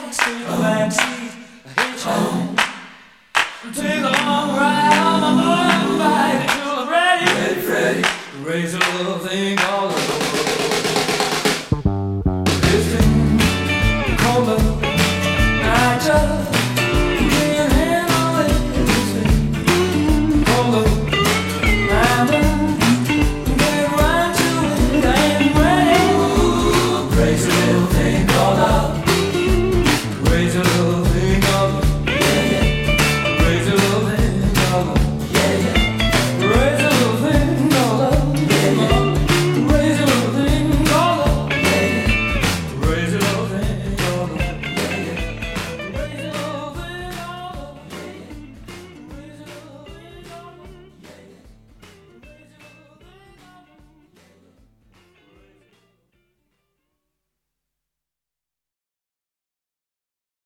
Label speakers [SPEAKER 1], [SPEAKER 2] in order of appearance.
[SPEAKER 1] nice in the backseat, hitchhike. Take a long ride on my motorbike until I'm ready, ready, raise a little thing called love. This thing called love, I just